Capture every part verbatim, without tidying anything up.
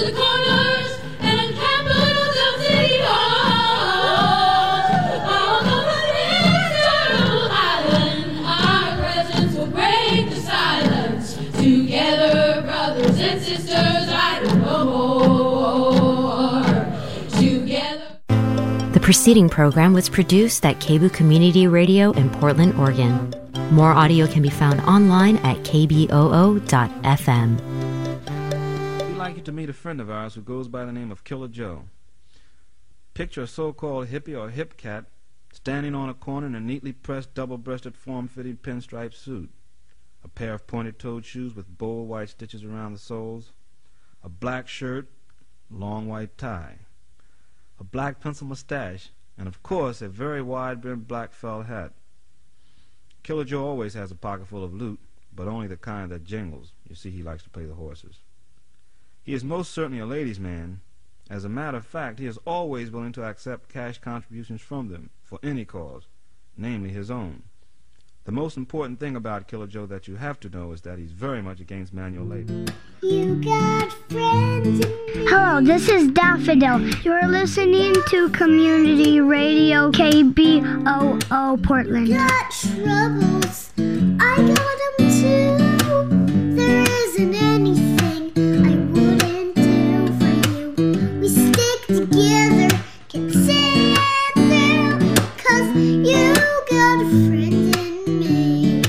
to the corners and capitals of city halls. On the island, our presence will break the silence. Together, brothers and sisters, I don't know more. Together. The preceding program was produced at K B O O Community Radio in Portland, Oregon. More audio can be found online at k b o o dot f m. We'd like you to meet a friend of ours who goes by the name of Killer Joe. Picture a so-called hippie or hip cat standing on a corner in a neatly pressed, double-breasted, form-fitting pinstripe suit, a pair of pointed-toed shoes with bold white stitches around the soles, a black shirt, long white tie, a black pencil mustache, and of course a very wide-brimmed black felt hat. Killer Joe always has a pocket full of loot, but only the kind that jingles. You see, he likes to play the horses. He is most certainly a ladies' man. As a matter of fact, he is always willing to accept cash contributions from them for any cause, namely his own. The most important thing about Killer Joe that you have to know is that he's very much against manual labor. You got friends. Hello, this is Daffodil. You're listening to Community Radio K B O O Portland. Got troubles. I got them too. There isn't anything I wouldn't do for you. We stick together, can say it through, 'cause you got a friend in me.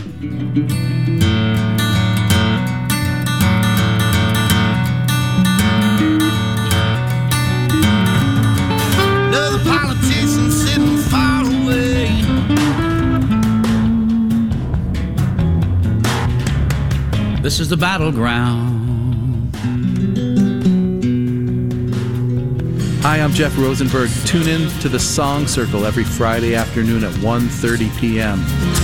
Another politician sitting far away. This is the battleground. Hi, I'm Jeff Rosenberg. Tune in to the Song Circle every Friday afternoon at one thirty p.m.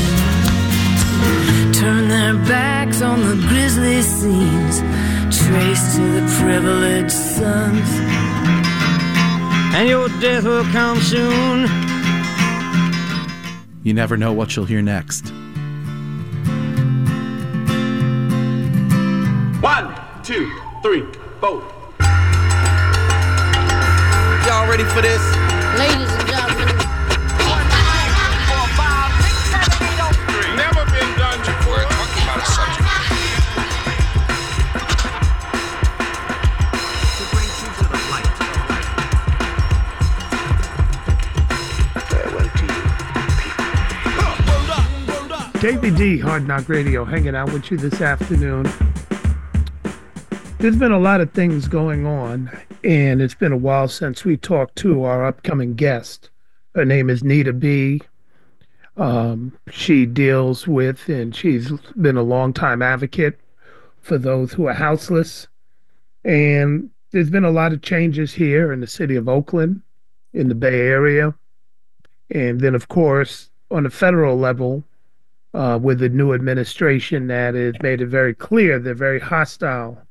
Turn their backs on the grisly scenes, trace to the privileged sons, and your death will come soon. You never know what you'll hear next. One, two, three, four. Y'all ready for this? Ladies and gentlemen, Never been done before. We're talking about a subject To bring you to the light. farewell to you, people. J B D Hard Knock Radio hanging out with you this afternoon. There's been a lot of things going on, and it's been a while since we talked to our upcoming guest. Her name is Nita B. Um, she deals with, and she's been a longtime advocate for those who are houseless. And there's been a lot of changes here in the city of Oakland, in the Bay Area. And then, of course, on the federal level, uh, with the new administration that has made it very clear they're very hostile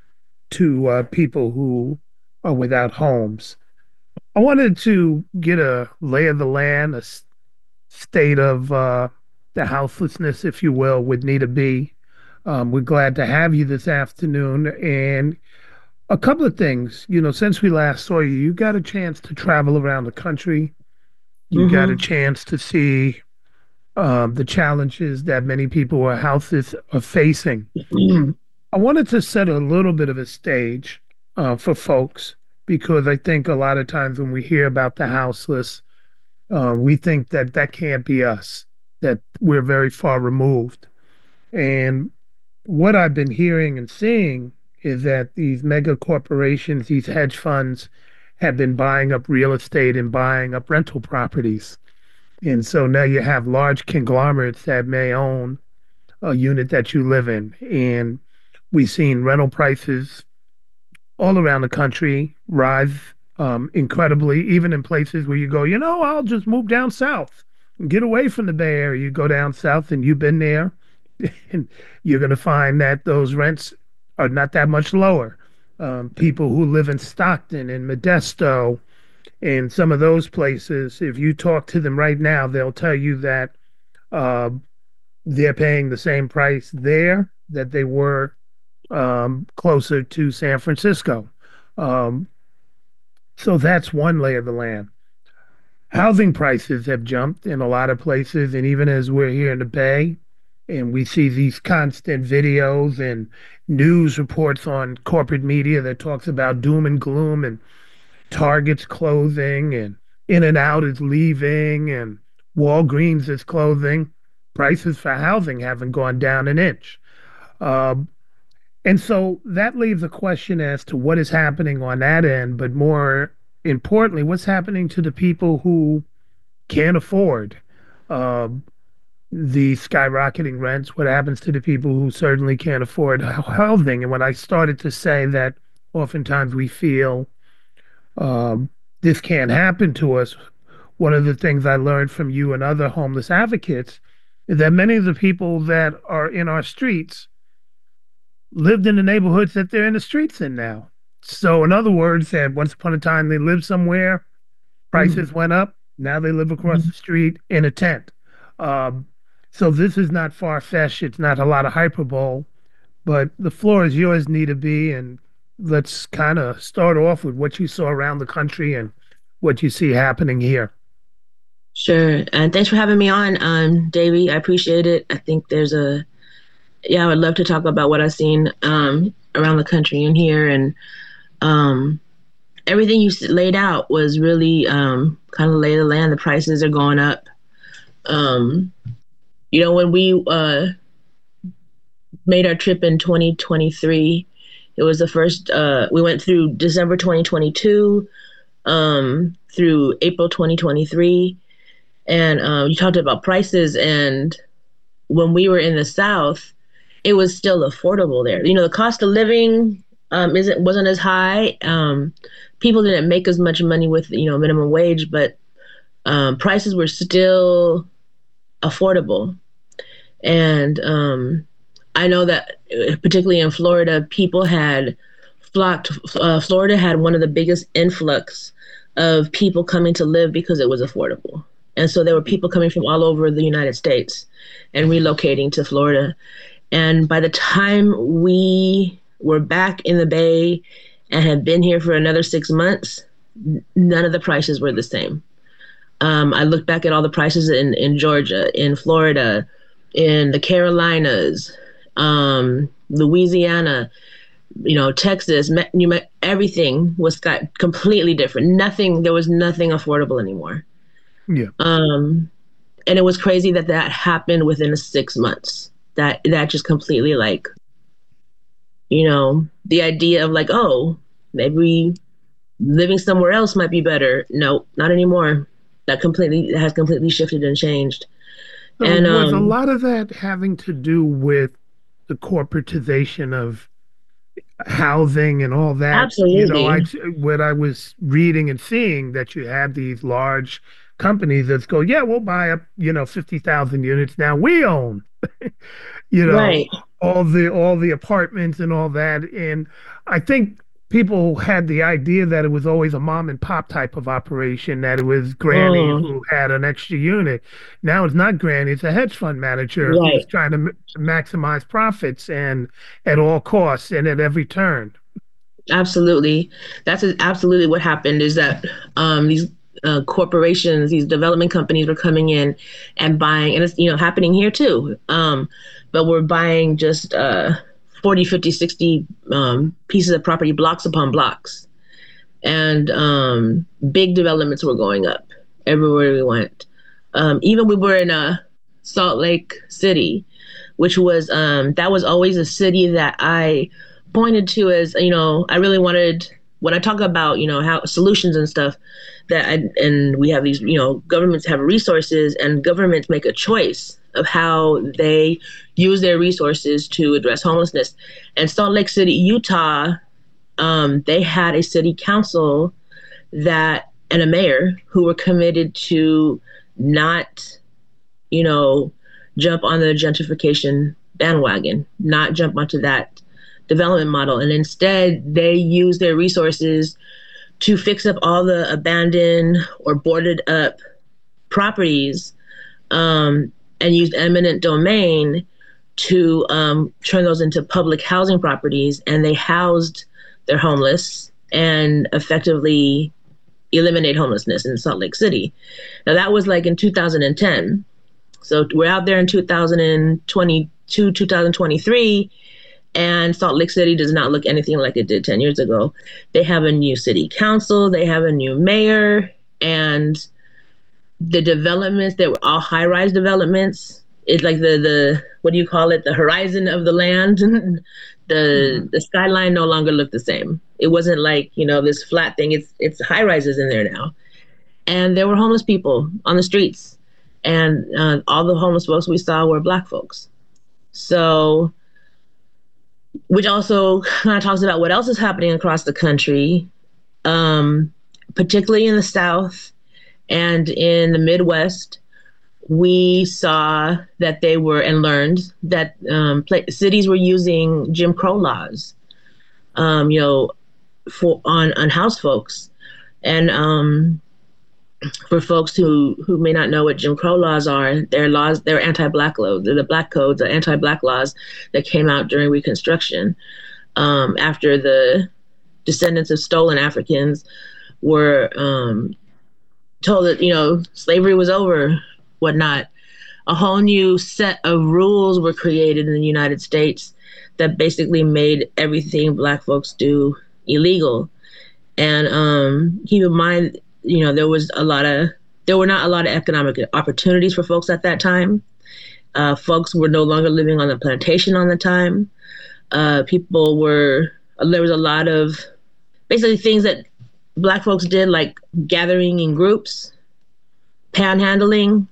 to uh, people who are without homes. I wanted to get a lay of the land, a s- state of uh, the houselessness, if you will, with Nita B. Um, we're glad to have you this afternoon. And a couple of things, you know, since we last saw you, you got a chance to travel around the country. You Mhm. got a chance to see um, the challenges that many people who are houseless are facing. I wanted to set a little bit of a stage uh, for folks, because I think a lot of times when we hear about the houseless, uh, we think that that can't be us, that we're very far removed. And what I've been hearing and seeing is that these mega corporations, these hedge funds, have been buying up real estate and buying up rental properties. And so now you have large conglomerates that may own a unit that you live in. And we've seen rental prices all around the country rise um, incredibly, even in places where you go, you know, I'll just move down south and get away from the Bay Area. You go down south and you've been there, and you're going to find that those rents are not that much lower. Um, people who live in Stockton and Modesto and some of those places, if you talk to them right now, they'll tell you that uh, they're paying the same price there that they were um, closer to San Francisco. Um, so that's one lay of the land. Housing prices have jumped in a lot of places, and even as we're here in the Bay, and we see these constant videos and news reports on corporate media that talks about doom and gloom and Target's closing and In-N-Out is leaving and Walgreens is closing. Prices for housing haven't gone down an inch. Um, and so that leaves a question as to what is happening on that end, but more importantly, what's happening to the people who can't afford um, the skyrocketing rents? What happens to the people who certainly can't afford housing? And when I started to say that oftentimes we feel um, this can't happen to us, one of the things I learned from you and other homeless advocates is that many of the people that are in our streets lived in the neighborhoods that they're in the streets in now. So in other words, that once upon a time they lived somewhere, prices mm-hmm. went up, now they live across mm-hmm. the street in a tent. Um, so this is not far-fetched, it's not a lot of hyperbole, but the floor is yours, Nita B, and let's kind of start off with what you saw around the country and what you see happening here. Sure. And thanks for having me on, um, Davey. I appreciate it. I think there's a, yeah, I would love to talk about what I've seen um, around the country and here. And um, everything you laid out was really um, kind of lay of the land. The prices are going up. Um, you know, when we uh, made our trip in twenty twenty-three, it was the first, uh, we went through December twenty twenty-two um, through April twenty twenty-three. And um, you talked about prices. And when we were in the South, it was still affordable there. You know, the cost of living um, isn't wasn't as high. Um, people didn't make as much money with, you know, minimum wage, but um, prices were still affordable. And um, I know that particularly in Florida, people had flocked. Uh, Florida had one of the biggest influx of people coming to live because it was affordable. And so there were people coming from all over the United States and relocating to Florida. And by the time we were back in the Bay and had been here for another six months, none of the prices were the same. Um, I looked back at all the prices in, in Georgia, in Florida, in the Carolinas, um, Louisiana, you know, Texas, New Mexico, everything was got completely different. Nothing, there was nothing affordable anymore. Yeah. Um, and it was crazy that that happened within six months. That that just completely like, you know, the idea of like, oh, maybe living somewhere else might be better. No, not anymore. That completely has completely shifted and changed. So and was um, a lot of that having to do with the corporatization of housing and all that? Absolutely. You know, I, what I was reading and seeing that you had these large companies that go, yeah, we'll buy up, you know, fifty thousand units now we own, you know, right. all the, all the apartments and all that. And I think people had the idea that it was always a mom and pop type of operation, that it was Granny oh. who had an extra unit. Now it's not Granny, it's a hedge fund manager right. who's trying to m- maximize profits and at all costs and at every turn. Absolutely. That's absolutely what happened is that um, these uh, corporations, these development companies were coming in and buying, and it's, you know, happening here too. Um, but we're buying just uh, forty, fifty, sixty um, pieces of property, blocks upon blocks. And um, big developments were going up everywhere we went. Um, even we were in uh, Salt Lake City, which was, um, that was always a city that I pointed to as, you know, I really wanted, when I talk about, you know, how solutions and stuff, that I, and we have these, you know, governments have resources and governments make a choice of how they use their resources to address homelessness. And Salt Lake City, Utah, um, they had a city council that, and a mayor who were committed to not, you know, jump on the gentrification bandwagon, not jump onto that development model. And instead, they use their resources to fix up all the abandoned or boarded up properties um, and use eminent domain to um, turn those into public housing properties. And they housed their homeless and effectively eliminate homelessness in Salt Lake City. Now that was like in two thousand ten. So we're out there in two thousand twenty-two, two thousand twenty-three, and Salt Lake City does not look anything like it did ten years ago. They have a new city council, they have a new mayor, and the developments that were all high-rise developments. It's like the, the what do you call it? The horizon of the land. the mm-hmm. the skyline no longer looked the same. It wasn't like, you know, this flat thing. It's it's high-rises in there now. And there were homeless people on the streets. And uh, all the homeless folks we saw were Black folks. So, which also kind of talks about what else is happening across the country, um, particularly in the South and in the Midwest. We saw that they were and learned that um, pla- cities were using Jim Crow laws, um, you know, for on, on house folks. And um, for folks who, who may not know what Jim Crow laws are, they're laws, they're anti-Black laws, they're the Black codes, the anti-Black laws that came out during Reconstruction um, after the descendants of stolen Africans were um, told that, you know, slavery was over, whatnot. A whole new set of rules were created in the United States that basically made everything Black folks do illegal. And um, keep in mind, you know, there was a lot of, there were not a lot of economic opportunities for folks at that time. Uh, folks were no longer living on the plantation on the time. Uh, people were, there was a lot of basically things that Black folks did, like gathering in groups, panhandling,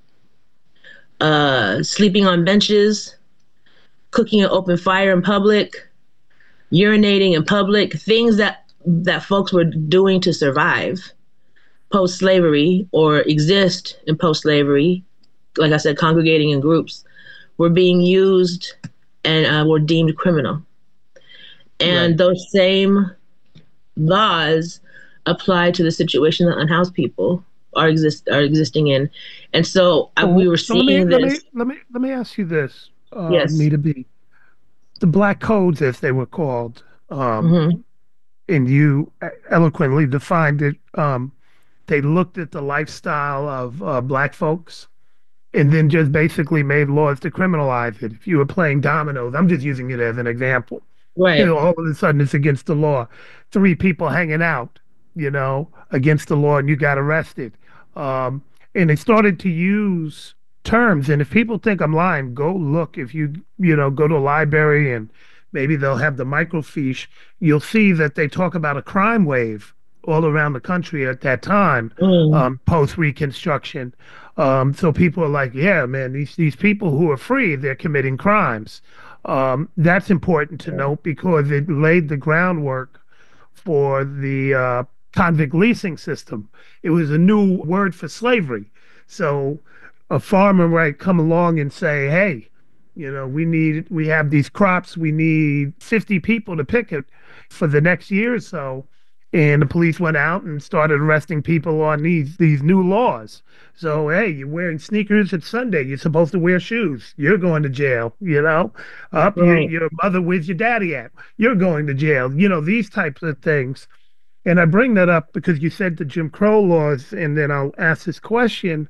uh, sleeping on benches, cooking an open fire in public, urinating in public, things that, that folks were doing to survive post-slavery or exist in post-slavery, like I said, congregating in groups, were being used and uh, were deemed criminal. And right. Those same laws apply to the situation that unhoused people are exist are existing in. And so uh, we were so seeing let me, this. Let me, let me let me ask you this, uh, yes. Nita B. The Black Codes, as they were called, um, mm-hmm. and you eloquently defined it. Um, they looked at the lifestyle of uh, Black folks and then just basically made laws to criminalize it. If you were playing dominoes, I'm just using it as an example. Right. You know, all of a sudden it's against the law. Three people hanging out, you know, against the law, and you got arrested. Um, and they started to use terms. And if people think I'm lying, go look. If you, you know, go to a library and maybe they'll have the microfiche, you'll see that they talk about a crime wave all around the country at that time, mm. um, post-Reconstruction. Um, so people are like, yeah, man, these, these people who are free, they're committing crimes. Um, that's important to note because it laid the groundwork for the uh, convict leasing system. It was a new word for slavery. So a farmer might come along and say, hey, you know, we need, we have these crops, we need fifty people to pick it for the next year or so. And the police went out and started arresting people on these these new laws. So, hey, you're wearing sneakers at Sunday. You're supposed to wear shoes. You're going to jail, you know. Up, right. your, your mother, where's your daddy at? You're going to jail. You know, these types of things. And I bring that up because you said the Jim Crow laws, and then I'll ask this question.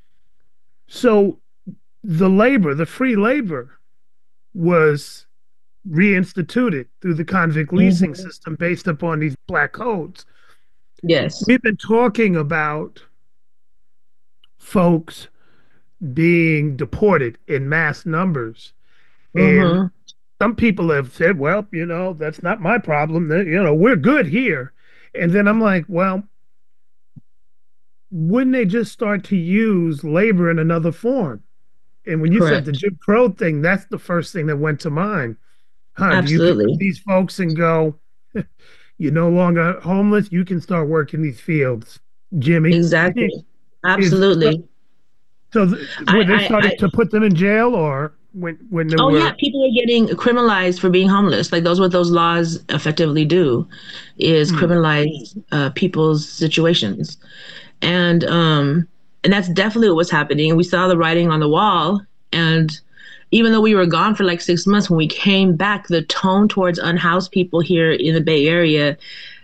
So the labor, the free labor was reinstituted through the convict leasing mm-hmm. system based upon these Black codes. Yes. We've been talking about folks being deported in mass numbers. Mm-hmm. And some people have said, well, you know, that's not my problem. You know, we're good here. And then I'm like, well, wouldn't they just start to use labor in another form? And when you Correct. Said the Jim Crow thing, that's the first thing that went to mind. Huh, Absolutely. Do you pick these folks and go, you're no longer homeless, you can start working these fields, Jimmy. Exactly. Absolutely. Is, so th- were they starting I, I, to put them in jail, or when when they oh were... yeah, people are getting criminalized for being homeless. Like those what those laws effectively do is hmm. criminalize uh, people's situations. And um and that's definitely what was happening. We saw the writing on the wall, and even though we were gone for like six months, when we came back, the tone towards unhoused people here in the Bay Area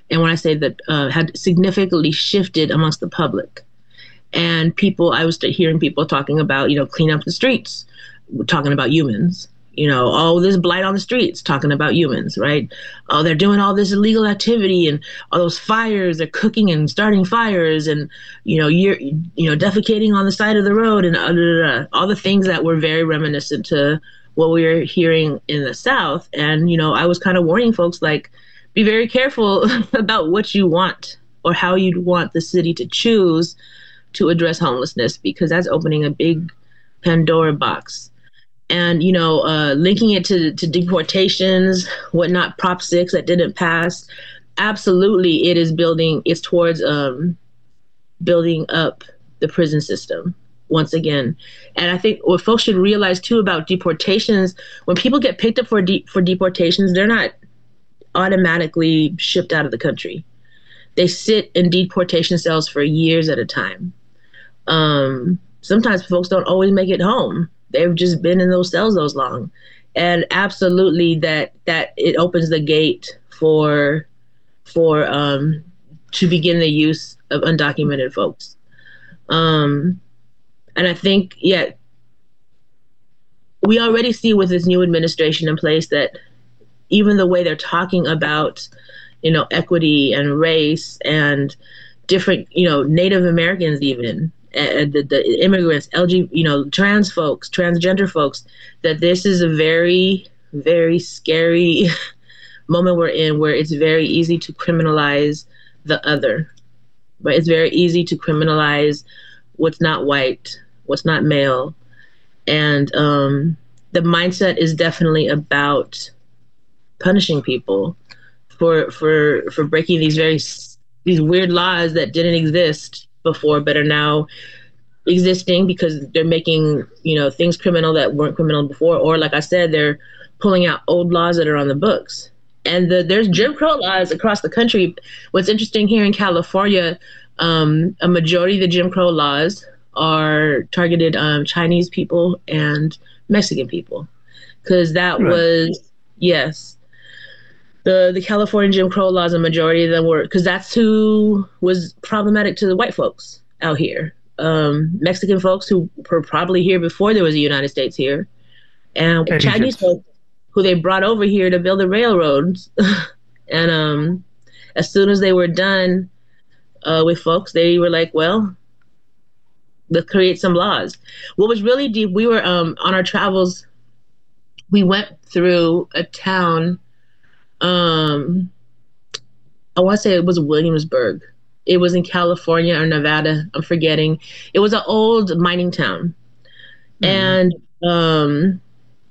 And when I say that, uh, had significantly shifted amongst the public. And people, I was hearing people talking about, you know, clean up the streets, talking about humans. You know, oh, there's blight on the streets, talking about humans, right? Oh, they're doing all this illegal activity and all those fires, they're cooking and starting fires and, you know, you're, you know, defecating on the side of the road and uh, all the things that were very reminiscent to what we were hearing in the South. And, you know, I was kind of warning folks, like, be very careful about what you want or how you'd want the city to choose to address homelessness, because that's opening a big Pandora box. And, you know, uh, linking it to, to deportations, whatnot, Prop six that didn't pass, absolutely it is building, it's towards um, building up the prison system once again. And I think what folks should realize too about deportations, when people get picked up for de- for deportations, they're not automatically shipped out of the country. They sit in deportation cells for years at a time. Um, sometimes folks don't always make it home. They've just been in those cells those long. And absolutely that that it opens the gate for for um, to begin the use of undocumented folks. Um, and I think, yeah, we already see with this new administration in place that even the way they're talking about, you know, equity and race and different, you know, Native Americans even, and the, the immigrants, L G, you know, trans folks, transgender folks, that this is a very, very scary moment we're in, where it's very easy to criminalize the other. But it's very easy to criminalize what's not white, what's not male. And um, the mindset is definitely about punishing people for for for breaking these very these weird laws that didn't exist before, but are now existing because they're making, you know, things criminal that weren't criminal before. Or like I said, they're pulling out old laws that are on the books. And the, there's Jim Crow laws across the country. What's interesting here in California, um, a majority of the Jim Crow laws are targeted um, Chinese people and Mexican people, because that right. was, yes, the the California Jim Crow laws, a majority of them were, because that's who was problematic to the white folks out here. Um, Mexican folks who were probably here before there was a United States here, and Asians. Chinese folks who they brought over here to build the railroads. And um, as soon as they were done uh, with folks, they were like, well, let's create some laws. What was really deep, we were um, on our travels, we went through a town, um, I want to say it was Williamsburg. It was in California or Nevada, I'm forgetting. It was an old mining town. Mm-hmm. And um,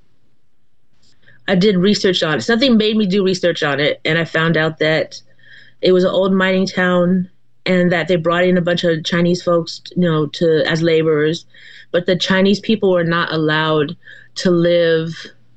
I did research on it. Something made me do research on it. And I found out that it was an old mining town and that they brought in a bunch of Chinese folks, you know, to as laborers. But the Chinese people were not allowed to live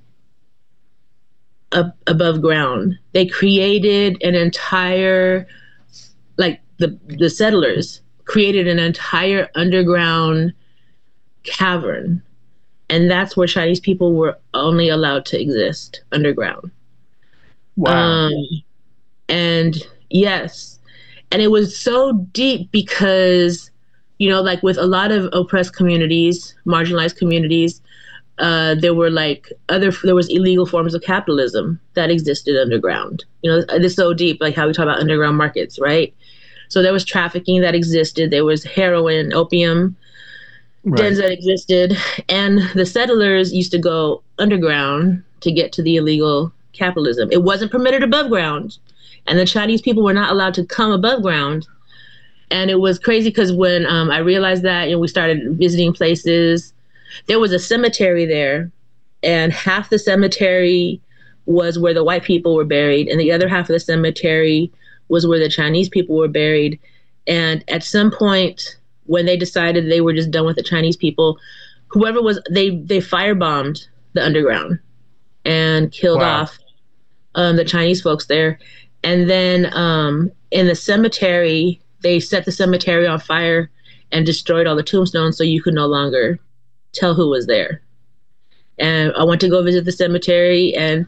up above ground. They created an entire, like the, the settlers created an entire underground cavern. And that's where Chinese people were only allowed to exist, underground. Wow. Um, and yes, and it was so deep because, you know, like with a lot of oppressed communities, marginalized communities, uh, there were like other, there was illegal forms of capitalism that existed underground. You know, it's so deep, like how we talk about underground markets, right? So there was trafficking that existed. There was heroin, opium, right. dens that existed. And the settlers used to go underground to get to the illegal capitalism. It wasn't permitted above ground. And the Chinese people were not allowed to come above ground. And it was crazy because when um, I realized that, you know, we started visiting places, there was a cemetery there, and half the cemetery was where the white people were buried, and the other half of the cemetery was where the Chinese people were buried. And at some point, when they decided they were just done with the Chinese people, whoever was, they they firebombed the underground and killed wow. off um, the Chinese folks there. And then um, in the cemetery, they set the cemetery on fire and destroyed all the tombstones so you could no longer tell who was there. And I went to go visit the cemetery, and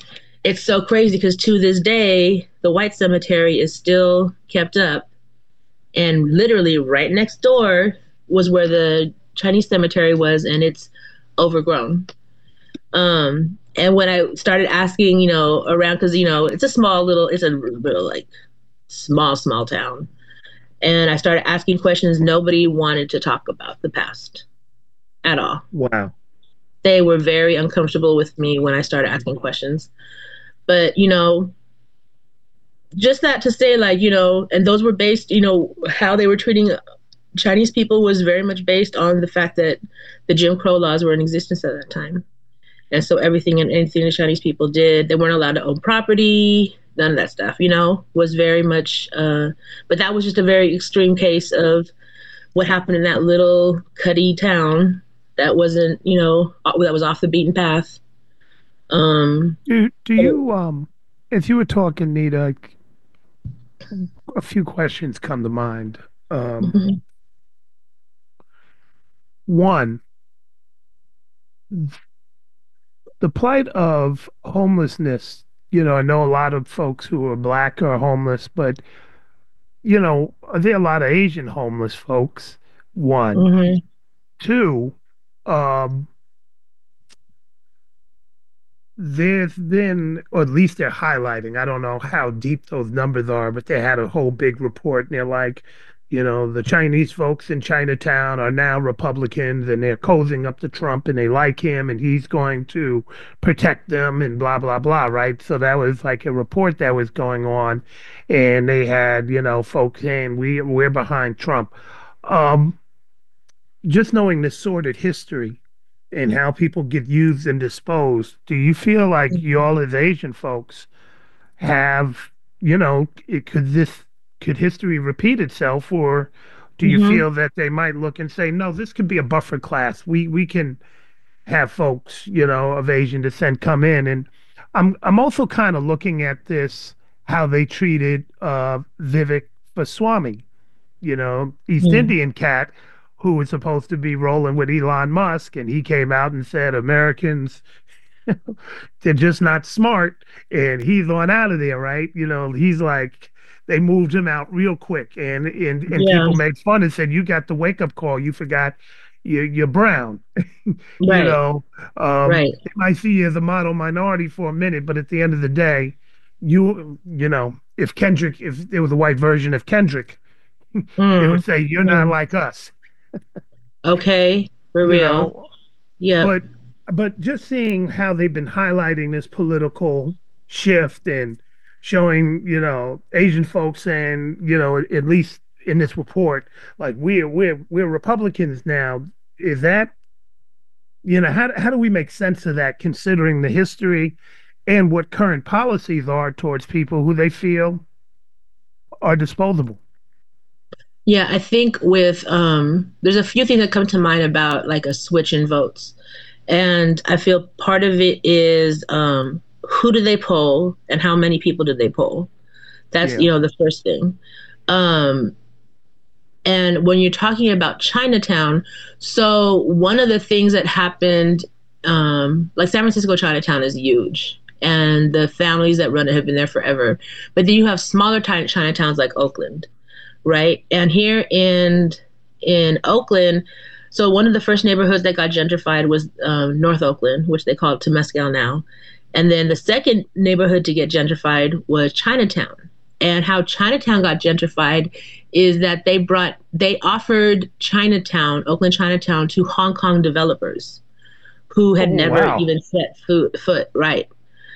it's so crazy because to this day, the white cemetery is still kept up. And literally right next door was where the Chinese cemetery was, and it's overgrown. Um, and when I started asking, you know, around, because, you know, it's a small little, it's a little like small, small town. And I started asking questions. Nobody wanted to talk about the past at all. Wow. They were very uncomfortable with me when I started asking questions. But, you know, just that to say, like, you know, and those were based, you know, how they were treating Chinese people was very much based on the fact that the Jim Crow laws were in existence at that time. And so everything and anything the Chinese people did, they weren't allowed to own property, none of that stuff, you know, was very much, uh, but that was just a very extreme case of what happened in that little cuddy town that wasn't, you know, that was off the beaten path. Um, do, do you, um, if you were talking, Nita, a few questions come to mind. Um, mm-hmm. One, the plight of homelessness. You know, I know a lot of folks who are black are homeless, but, you know, there are a lot of Asian homeless folks. One. Mm-hmm. Two, um, there's been, or at least they're highlighting, I don't know how deep those numbers are, but they had a whole big report, and they're like, you know, the Chinese folks in Chinatown are now Republicans, and they're cozying up to Trump, and they like him, and he's going to protect them, and blah, blah, blah, right? So that was like a report that was going on, and they had, you know, folks saying, we, we're behind Trump. Um, just knowing this sordid history and how people get used and disposed, do you feel like y'all as Asian folks have, you know, it, could this, could history repeat itself, or do you mm-hmm. feel that they might look and say, no, this could be a buffer class. We we can have folks, you know, of Asian descent come in. And I'm I'm also kind of looking at this, how they treated uh, Vivek Goswami, you know, East mm-hmm. Indian cat, who was supposed to be rolling with Elon Musk, and he came out and said Americans, they're just not smart, and he's on out of there, right? You know, he's like, they moved him out real quick, and and, and yeah. people made fun and said, you got the wake-up call, you forgot you're, you're brown. you right. know, um, right. they might see you as a model minority for a minute, but at the end of the day, you you know, if Kendrick, if there was a white version of Kendrick, mm. they would say, you're mm. not like us. Okay, for real. You know, yeah. But but just seeing how they've been highlighting this political shift and showing, you know, Asian folks saying, you know, at least in this report, like we're we're we're Republicans now. Is that, you know, how how do we make sense of that, considering the history and what current policies are towards people who they feel are disposable? Yeah, I think with, um, there's a few things that come to mind about like a switch in votes. And I feel part of it is um, who do they poll and how many people did they poll? That's, yeah. you know, the first thing. Um, and when you're talking about Chinatown, so one of the things that happened, um, like San Francisco Chinatown is huge. And the families that run it have been there forever. But then you have smaller Chinatowns like Oakland. Right. And here in in Oakland, so one of the first neighborhoods that got gentrified was um, North Oakland, which they call it Temescal now. And then the second neighborhood to get gentrified was Chinatown. And how Chinatown got gentrified is that they brought they offered Chinatown, Oakland Chinatown, to Hong Kong developers who had oh, never wow. even set foot, foot right.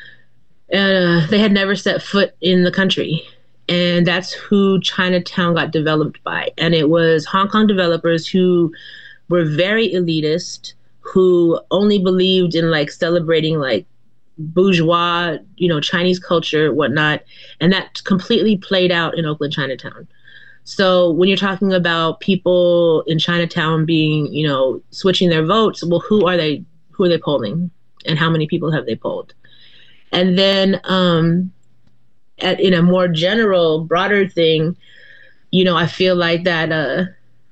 Uh, they had never set foot in the country. And that's who Chinatown got developed by. And it was Hong Kong developers who were very elitist, who only believed in like celebrating like bourgeois, you know, Chinese culture, whatnot. And that completely played out in Oakland Chinatown. So when you're talking about people in Chinatown being, you know, switching their votes, well, who are they, who are they polling? And how many people have they polled? And then, um, At, in a more general, broader thing, you know, I feel like that uh,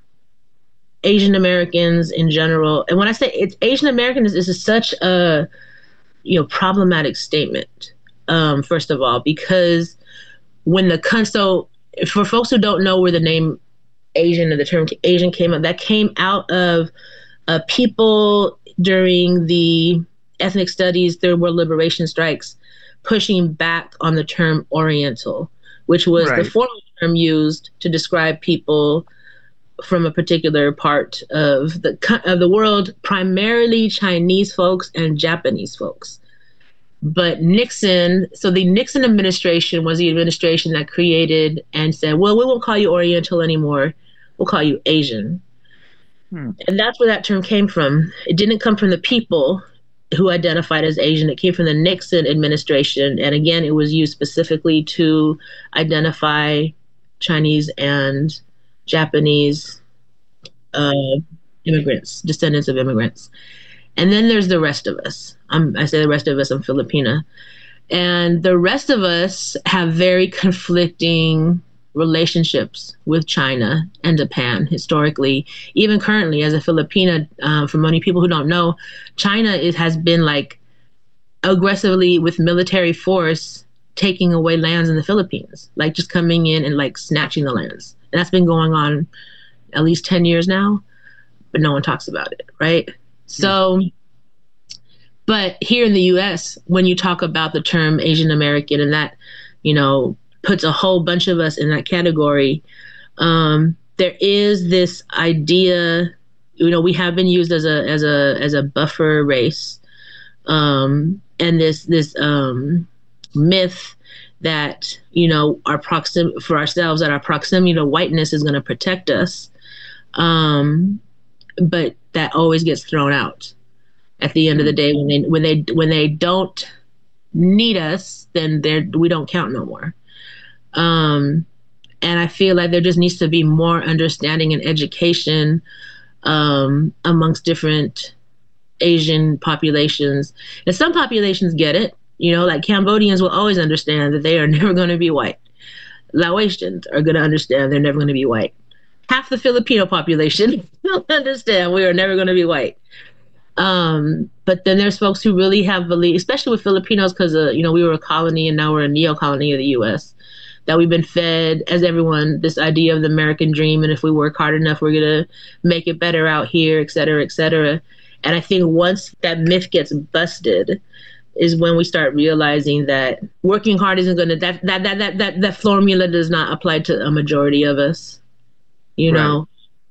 Asian Americans in general, and when I say it's Asian Americans, this is such a, you know, problematic statement. um, first of all, because when the con- so for folks who don't know where the name Asian or the term Asian came up, that came out of uh, people during the ethnic studies, third world liberation strikes, pushing back on the term Oriental, which was Right. the formal term used to describe people from a particular part of the co- of the world, primarily Chinese folks and Japanese folks. But Nixon, so the Nixon administration was the administration that created and said, well, we won't call you Oriental anymore. We'll call you Asian. Hmm. And that's where that term came from. It didn't come from the people who identified as Asian. It came from the Nixon administration. And again, it was used specifically to identify Chinese and Japanese uh, immigrants, descendants of immigrants. And then there's the rest of us. I'm, I say the rest of us, I'm Filipina. And the rest of us have very conflicting relationships with China and Japan historically. Even currently, as a Filipina, uh, for many people who don't know, China is, has been like aggressively with military force taking away lands in the Philippines, like just coming in and like snatching the lands. And that's been going on at least ten years now, but no one talks about it, right? So, but here in the U S, when you talk about the term Asian American, and that, you know, puts a whole bunch of us in that category, um, there is this idea, you know, we have been used as a as a as a buffer race, um, and this this um, myth that, you know, our proxim for ourselves, that our proximity to whiteness is going to protect us. Um, but that always gets thrown out at the end of the day when they when they when they don't need us, then they're we don't count no more. Um, and I feel like there just needs to be more understanding and education um, amongst different Asian populations. And some populations get it, you know, like Cambodians will always understand that they are never going to be white. Laotians are going to understand they're never going to be white. Half the Filipino population will understand we are never going to be white. Um, but then there's folks who really have belief, especially with Filipinos, because, uh, you know, we were a colony and now we're a neo-colony of the U S, that we've been fed, as everyone, this idea of the American dream. And if we work hard enough, we're going to make it better out here, et cetera, et cetera. And I think once that myth gets busted is when we start realizing that working hard isn't going to, that, that, that, that, that, that formula does not apply to a majority of us, you Right. know?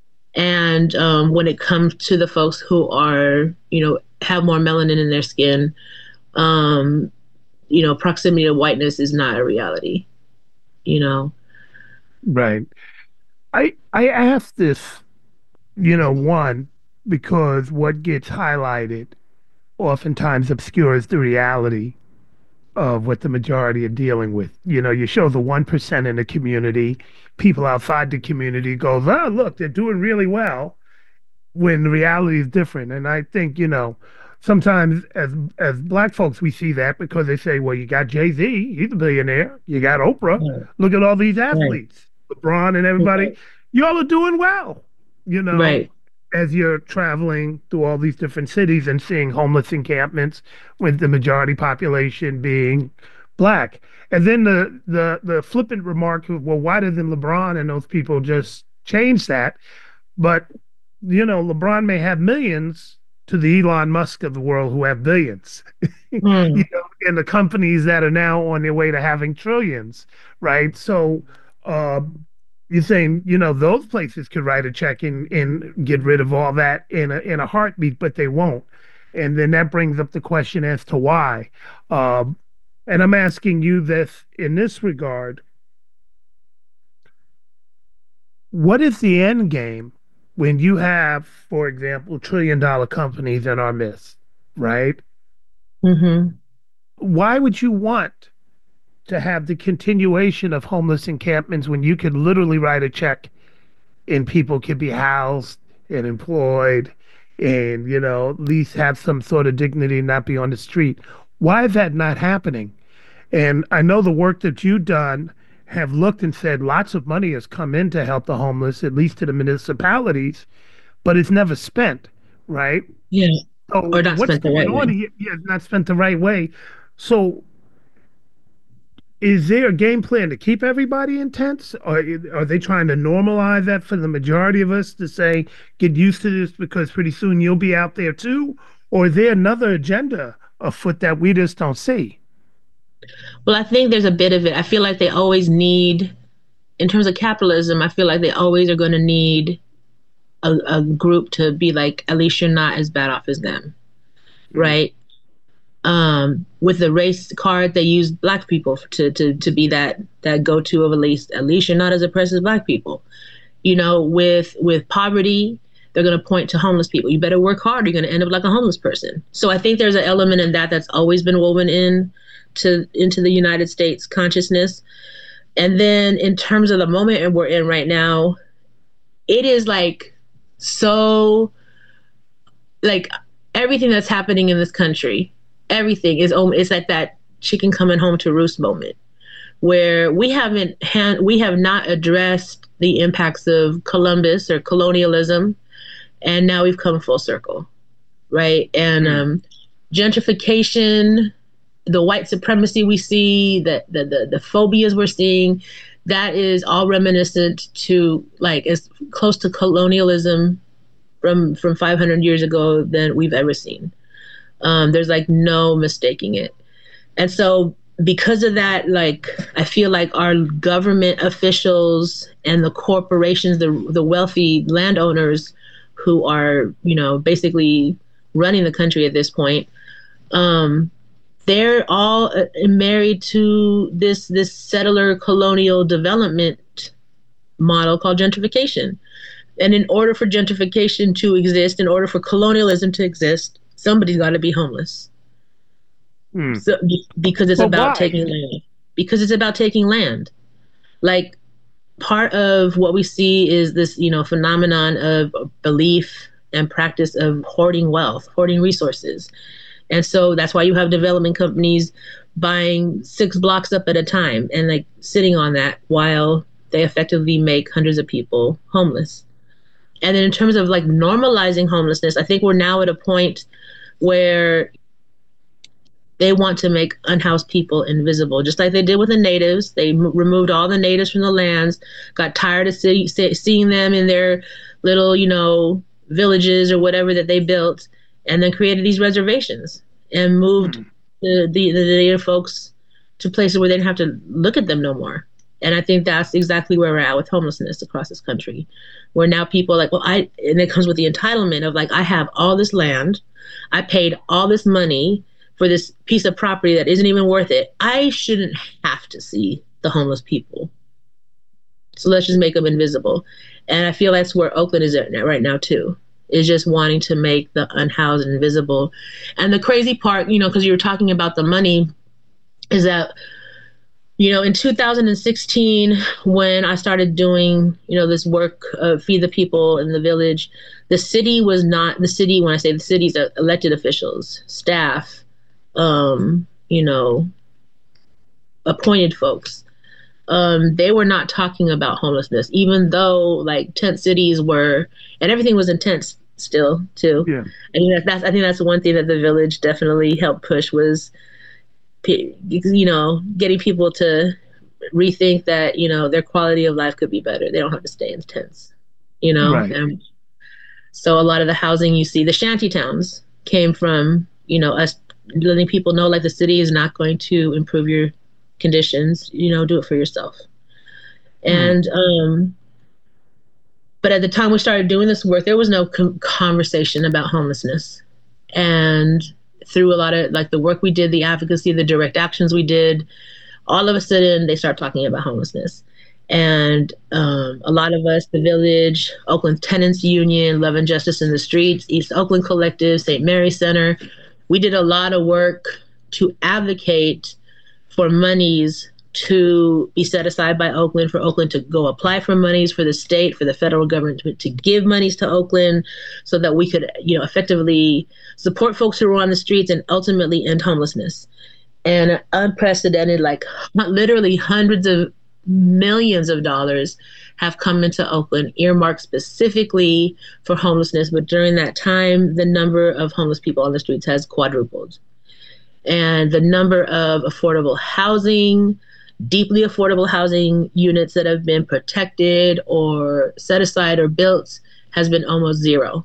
And um, when it comes to the folks who are, you know, have more melanin in their skin, um, you know, proximity to whiteness is not a reality, you know? Right. I I ask this, you know, one, because what gets highlighted oftentimes obscures the reality of what the majority are dealing with. You know, you show the one percent in the community, people outside the community goes, oh, look, they're doing really well, when the reality is different. And I think, you know, sometimes as as black folks, we see that because they say, well, you got Jay-Z, he's a billionaire. You got Oprah. Right. Look at all these athletes, LeBron and everybody. Right. Y'all are doing well, you know, Right. as you're traveling through all these different cities and seeing homeless encampments with the majority population being black. And then the the the flippant remark of, well, why didn't LeBron and those people just change that? But, you know, LeBron may have millions to the Elon Musk of the world who have billions, Mm. you know, and the companies that are now on their way to having trillions, right? So uh, you're saying, you know, those places could write a check and, and get rid of all that in a, in a heartbeat, but they won't. And then that brings up the question as to why. Um, and I'm asking you this in this regard. What is the end game when you have, for example, trillion dollar companies in our midst, right? Mm-hmm. Why would you want to have the continuation of homeless encampments when you could literally write a check and people could be housed and employed and, you know, at least have some sort of dignity and not be on the street? Why is that not happening? And I know the work that you've done have looked and said lots of money has come in to help the homeless, at least to the municipalities, but it's never spent, right? Yeah. So Or not what's spent the going right on way. here? Yeah, it's not spent the right way. So is there a game plan to keep everybody in tents? Or are they trying to normalize that for the majority of us to say, get used to this because pretty soon you'll be out there too? Or is there another agenda afoot that we just don't see? Well, I think there's a bit of it. I feel like they always need, in terms of capitalism, I feel like they always are going to need a, a group to be like, at least you're not as bad off as them, mm-hmm. right? Um, with the race card, they use black people to to to be that that go-to of at least at least you're not as oppressed as black people. You know, with with poverty, they're going to point to homeless people. You better work hard. You're going to end up like a homeless person. So I think there's an element in that that's always been woven in to into the United States consciousness. And then in terms of the moment we're in right now, it is like so like everything that's happening in this country. Everything is it's like that chicken coming home to roost moment where we haven't hand, we have not addressed the impacts of Columbus or colonialism, and now we've come full circle, right? And mm. um, gentrification, the white supremacy we see, the, the the the phobias we're seeing, that is all reminiscent to like as close to colonialism from from five hundred years ago than we've ever seen. Um, there's like no mistaking it. And so because of that, like, I feel like our government officials and the corporations, the the wealthy landowners who are, you know, basically running the country at this point, um, they're all uh, married to this this settler colonial development model called gentrification. And in order for gentrification to exist, in order for colonialism to exist, somebody's got to be homeless. Hmm. So, because it's but about why? taking land. Because it's about taking land. Like, part of what we see is this, you know, phenomenon of belief and practice of hoarding wealth, hoarding resources. And so that's why you have development companies buying six blocks up at a time and like sitting on that while they effectively make hundreds of people homeless. And then in terms of like normalizing homelessness, I think we're now at a point where they want to make unhoused people invisible, just like they did with the natives. They m- removed all the natives from the lands, got tired of see- see- seeing them in their little, you know, villages or whatever that they built, and then created these reservations and moved mm-hmm. the, the, the native folks to places where they didn't have to look at them no more. And I think that's exactly where we're at with homelessness across this country, where now people are like, well, I, and it comes with the entitlement of like, I have all this land, I paid all this money for this piece of property that isn't even worth it. I shouldn't have to see the homeless people. So let's just make them invisible. And I feel that's where Oakland is at right now too, is just wanting to make the unhoused invisible. And the crazy part, you know, because you were talking about the money, is that, you know, in two thousand sixteen, when I started doing, you know, this work of Feed the People in the Village, the city was not, the city, when I say the city's elected officials, staff, um, you know, appointed folks, um, they were not talking about homelessness, even though like tent cities were, and everything was intense still too. Yeah. I mean, that's, I think that's the one thing that the Village definitely helped push was, you know, getting people to rethink that, you know, their quality of life could be better. They don't have to stay in tents, you know? Right. And so a lot of the housing you see, the shanty towns came from, you know, us letting people know like the city is not going to improve your conditions, you know, do it for yourself. Mm. And, um, but at the time we started doing this work, there was no com- conversation about homelessness. And through a lot of like the work we did, the advocacy, the direct actions we did, all of a sudden they start talking about homelessness. And um, a lot of us, the Village, Oakland Tenants Union, Love and Justice in the Streets, East Oakland Collective, Saint Mary's Center, we did a lot of work to advocate for monies to be set aside by Oakland, for Oakland to go apply for monies, for the state, for the federal government to, to give monies to Oakland so that we could, you know, effectively support folks who are on the streets and ultimately end homelessness. And unprecedented, like literally hundreds of millions of dollars have come into Oakland, earmarked specifically for homelessness. But during that time, the number of homeless people on the streets has quadrupled. And the number of affordable housing deeply affordable housing units that have been protected or set aside or built has been almost zero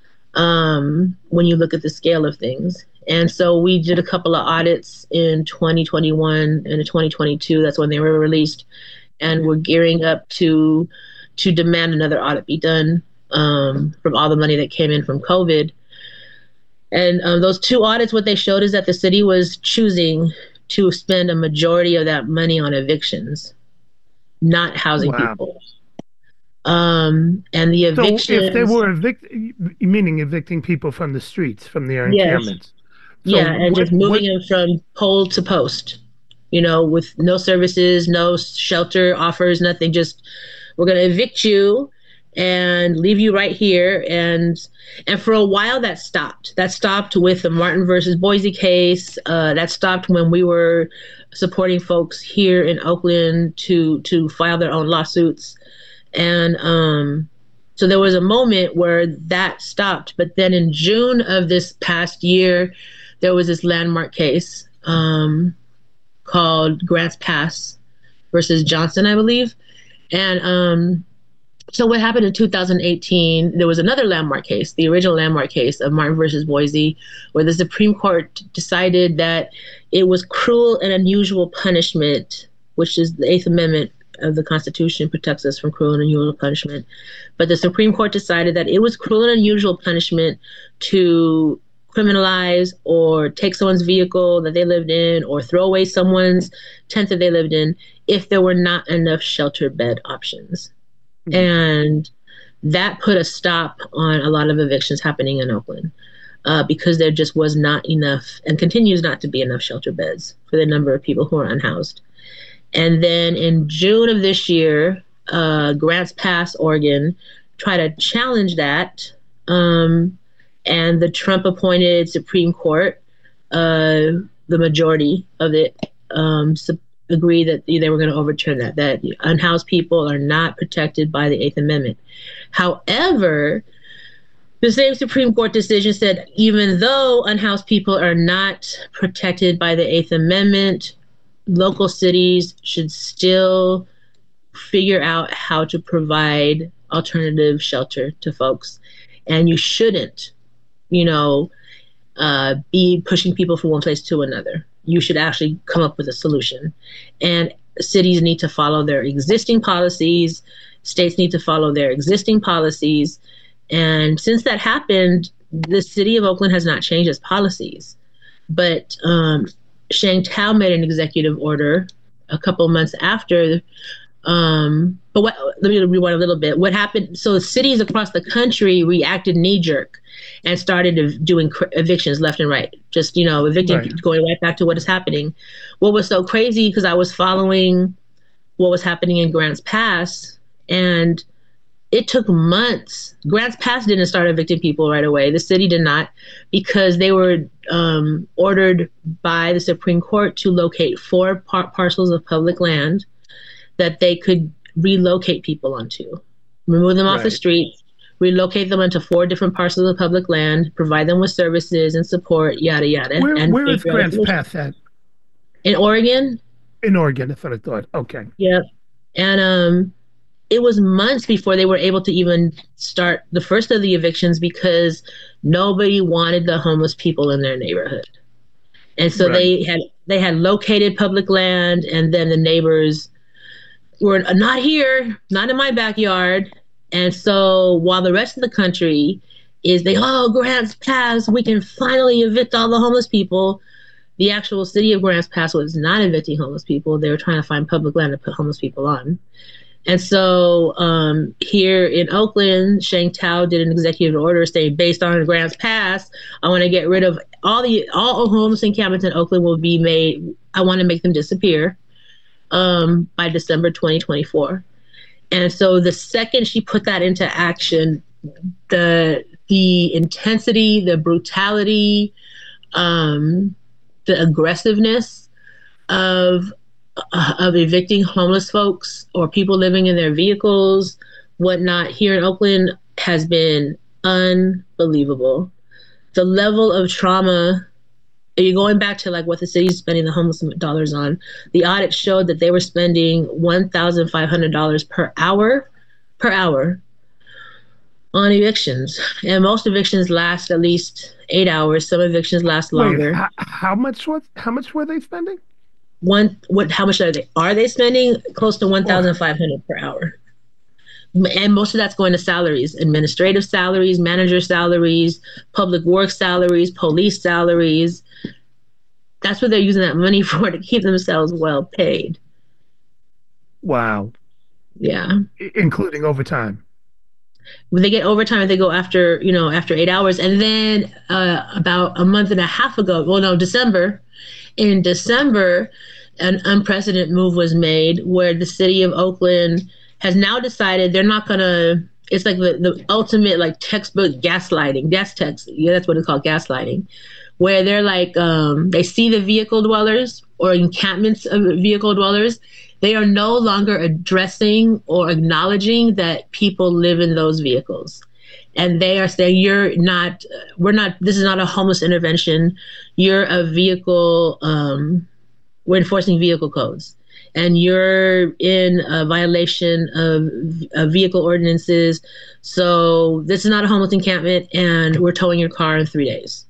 um, when you look at the scale of things. And so we did a couple of audits in twenty twenty-one and in twenty twenty-two. That's when they were released. And we're gearing up to to demand another audit be done um, from all the money that came in from COVID. And um, those two audits, what they showed is that the city was choosing to spend a majority of that money on evictions, not housing Wow. people. Um, and the evictions... So if they were evict, meaning evicting people from the streets, from their encampments. So yeah, and what, just moving what, them from pole to post, you know, with no services, no shelter offers, nothing. Just, we're going to evict you and leave you right here. And and for a while that stopped. That stopped with the Martin versus Boise case. Uh, that stopped when we were supporting folks here in Oakland to to file their own lawsuits. And um, so there was a moment where that stopped. But then in June of this past year, there was this landmark case um, called Grants Pass versus Johnson, I believe. And um, so what happened in two thousand eighteen, there was another landmark case, the original landmark case of Martin versus Boise, where the Supreme Court decided that it was cruel and unusual punishment, which is the Eighth Amendment of the Constitution protects us from cruel and unusual punishment. But the Supreme Court decided that it was cruel and unusual punishment to criminalize or take someone's vehicle that they lived in or throw away someone's tent that they lived in if there were not enough shelter bed options. Mm-hmm. And that put a stop on a lot of evictions happening in Oakland uh, because there just was not enough and continues not to be enough shelter beds for the number of people who are unhoused. And then in June of this year, uh, Grants Pass, Oregon, tried to challenge that. Um, and the Trump-appointed Supreme Court, uh, the majority of it, um, sub- agreed that they were going to overturn that, that unhoused people are not protected by the Eighth Amendment. However, the same Supreme Court decision said even though unhoused people are not protected by the Eighth Amendment, local cities should still figure out how to provide alternative shelter to folks. And you shouldn't, you know, uh, be pushing people from one place to another. You should actually come up with a solution. And cities need to follow their existing policies. States need to follow their existing policies. And since that happened, the city of Oakland has not changed its policies. But um, Sheng Tao made an executive order a couple months after. Um, but what, let me rewind a little bit. What happened? So cities across the country reacted knee-jerk and started doing evictions left and right. Just, you know, evicting, right. Going right back to what is happening. What was so crazy, because I was following what was happening in Grants Pass, and it took months. Grants Pass didn't start evicting people right away. The city did not, because they were um, ordered by the Supreme Court to locate four par- parcels of public land that they could relocate people onto, remove them off right. the street, relocate them into four different parcels of public land, provide them with services and support, yada, yada. Where, and where is Grants Pass at? In Oregon. In Oregon, that's what I thought. Okay. Yep. And um, it was months before they were able to even start the first of the evictions because nobody wanted the homeless people in their neighborhood. And so right. they had they had located public land, and then the neighbors were not here, not in my backyard. And so while the rest of the country is they, oh, Grants Pass, we can finally evict all the homeless people, the actual city of Grants Pass was not evicting homeless people. They were trying to find public land to put homeless people on. And so um, here in Oakland, Sheng Tao did an executive order saying, based on Grants Pass, I want to get rid of all the all homeless encampments in Oakland will be made. I want to make them disappear um, by December twenty twenty-four. And so the second she put that into action, the the intensity, the brutality, um, the aggressiveness of uh, of evicting homeless folks or people living in their vehicles, whatnot, here in Oakland has been unbelievable. The level of trauma you're going back to like what the city's spending the homeless dollars on. The audit showed that they were spending one thousand five hundred dollars per hour, per hour on evictions. And most evictions last at least eight hours. Some evictions last longer. Wait, how, how much was, how much were they spending? One, what, how much are they, are they spending? Close to one thousand five hundred dollars per hour. And most of that's going to salaries, administrative salaries, manager salaries, public works salaries, police salaries. That's what they're using that money for, to keep themselves well paid. Wow. Yeah. I- including overtime. When they get overtime, if they go after, you know, after eight hours. And then uh, about a month and a half ago, well, no, December, in December, an unprecedented move was made where the city of Oakland has now decided they're not going to, it's like the, the ultimate like textbook gaslighting, gas text, yeah, that's what it's called, gaslighting, where they're like, um, they see the vehicle dwellers or encampments of vehicle dwellers. They are no longer addressing or acknowledging that people live in those vehicles. And they are saying, you're not, we're not, this is not a homeless intervention. You're a vehicle, um, we're enforcing vehicle codes. And you're in a violation of, of vehicle ordinances. So this is not a homeless encampment, and we're towing your car in three days.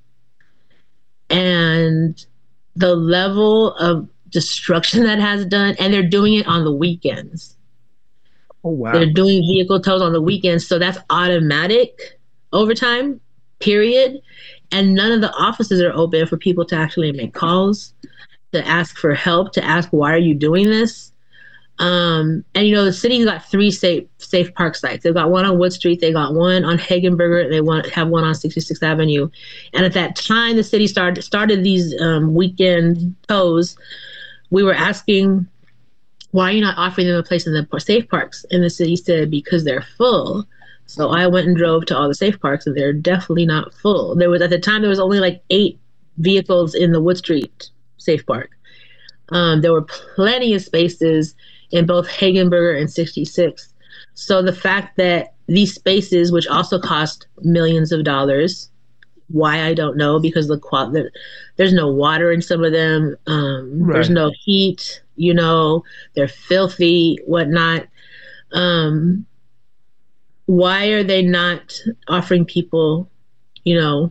And the level of destruction that has done, and they're doing it on the weekends. Oh, wow. They're doing vehicle tows on the weekends. So that's automatic overtime, period. And none of the offices are open for people to actually make calls, to ask for help, to ask, why are you doing this? Um, and, you know, the city's got three safe safe park sites. They've got one on Wood Street. They got one on Hagenberger. And they want have one on sixty-sixth Avenue. And at that time, the city started, started these um, weekend tows. We were asking, why are you not offering them a place in the safe parks? And the city said, because they're full. So I went and drove to all the safe parks, and they're definitely not full. There was, at the time, there was only like eight vehicles in the Wood Street Safe Park. Um, there were plenty of spaces in both Hagenberger and sixty-sixth. So the fact that these spaces, which also cost millions of dollars, why I don't know, because the quality, there's no water in some of them. Um, right. There's no heat. You know, they're filthy, whatnot. Um, why are they not offering people, you know,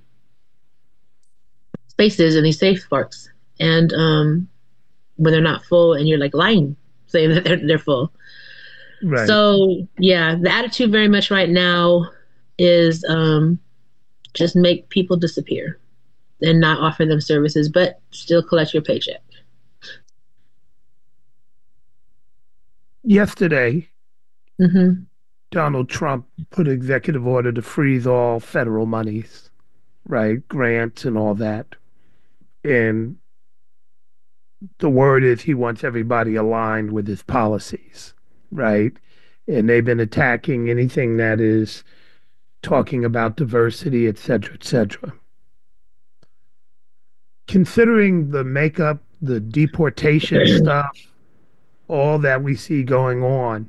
spaces in these safe parks? And um, when they're not full, and you're like lying, saying that they're they're full. Right. So yeah, the attitude very much right now is um, just make people disappear and not offer them services, but still collect your paycheck. Yesterday, mm-hmm. Donald Trump put an executive order to freeze all federal monies, right, grants and all that, and the word is he wants everybody aligned with his policies, right? And they've been attacking anything that is talking about diversity, et cetera, et cetera. Considering the makeup, the deportation stuff, all that we see going on,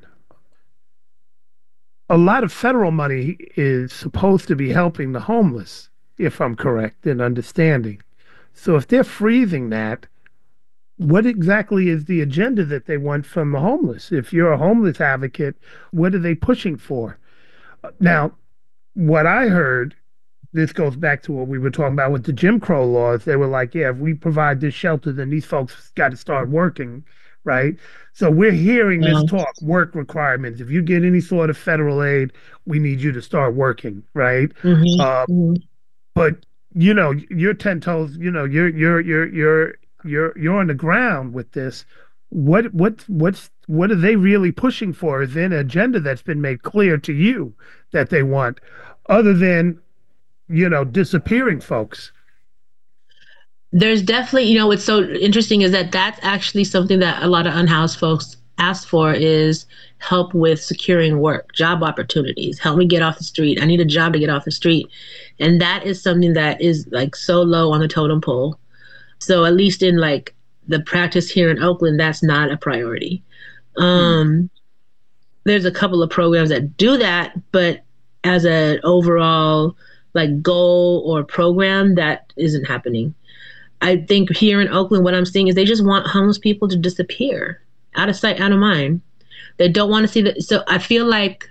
a lot of federal money is supposed to be helping the homeless, if I'm correct in understanding. So if they're freezing that, what exactly is the agenda that they want from the homeless? If you're a homeless advocate, what are they pushing for? Now, what I heard, this goes back to what we were talking about with the Jim Crow laws. They were like, yeah, if we provide this shelter, then these folks got to start working, right? So we're hearing this Yeah. talk, work requirements. If you get any sort of federal aid, we need you to start working, right? Mm-hmm. Uh, mm-hmm. But, you know, you're ten toes, you know, you're, you're, you're, you're, You're you're on the ground with this. What what what's what are they really pushing for? Is there an agenda that's been made clear to you that they want, other than, you know, disappearing folks? There's definitely, you know, what's so interesting is that that's actually something that a lot of unhoused folks ask for, is help with securing work, job opportunities. Help me get off the street. I need a job to get off the street. And that is something that is like so low on the totem pole. So at least in like the practice here in Oakland, that's not a priority. Um, mm. There's a couple of programs that do that, but as an overall like goal or program, that isn't happening. I think here in Oakland, what I'm seeing is they just want homeless people to disappear, out of sight, out of mind. They don't want to see that. So I feel like,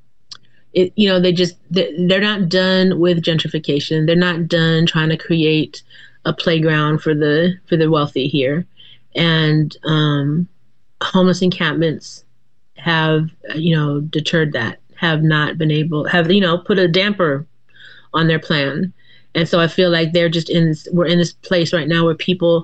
it, you know, they just, they're not done with gentrification. They're not done trying to create a playground for the for the wealthy here. And um, homeless encampments have, you know, deterred that, have not been able, have, you know, put a damper on their plan. And so I feel like they're just in, we're in this place right now where people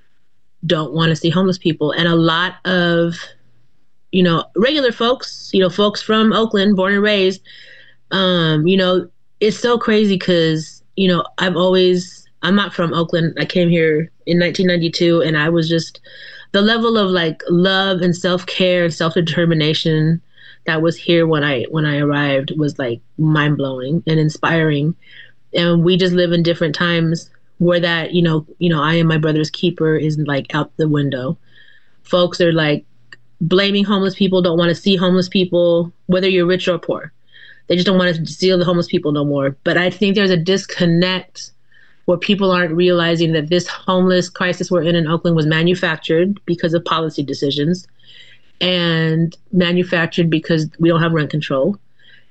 don't want to see homeless people. And a lot of, you know, regular folks, you know, folks from Oakland, born and raised, um, you know, it's so crazy because, you know, I've always, I'm not from Oakland. I came here in nineteen ninety-two, and I was just, the level of like love and self-care and self-determination that was here when I, when I arrived was like mind-blowing and inspiring. And we just live in different times where that, you know, you know, I am my brother's keeper is like out the window. Folks are like blaming homeless people, don't want to see homeless people, whether you're rich or poor. They just don't want to see the homeless people no more. But I think there's a disconnect where people aren't realizing that this homeless crisis we're in in Oakland was manufactured because of policy decisions, and manufactured because we don't have rent control,